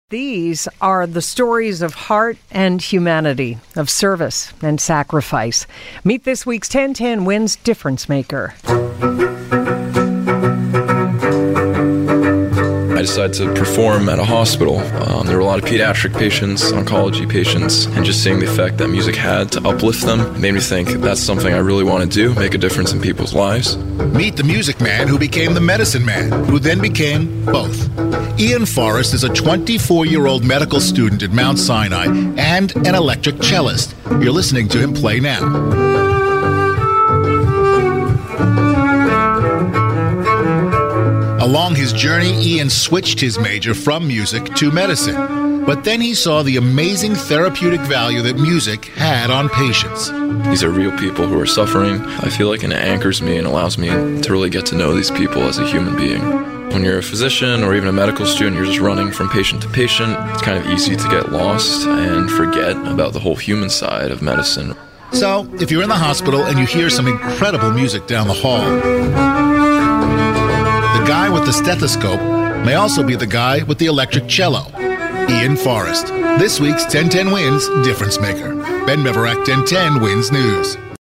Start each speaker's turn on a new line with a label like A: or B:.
A: These are the stories of heart and humanity, of service and sacrifice. Meet this week's 1010 Wins Difference Maker.
B: I decided to perform at a hospital. There were a lot of pediatric patients, oncology patients, and just seeing the effect that music had to uplift them made me think that's something I really want to do, make a difference in people's lives.
C: Meet the music man who became the medicine man, who then became both. Ian Forrest is a 24-year-old medical student at Mount Sinai and an electric cellist. You're listening to him play now. Along his journey, Ian switched his major from music to medicine. But then he saw the amazing therapeutic value that music had on patients.
B: These are real people who are suffering. I feel like it anchors me and allows me to really get to know these people as a human being. When you're a physician or even a medical student, you're just running from patient to patient. It's kind of easy to get lost and forget about the whole human side of medicine.
C: So, if you're in the hospital and you hear some incredible music down the hall, the guy with the stethoscope may also be the guy with the electric cello, Ian Forrest. This week's 1010 Wins Difference Maker. Ben Meverak, 1010 Wins News.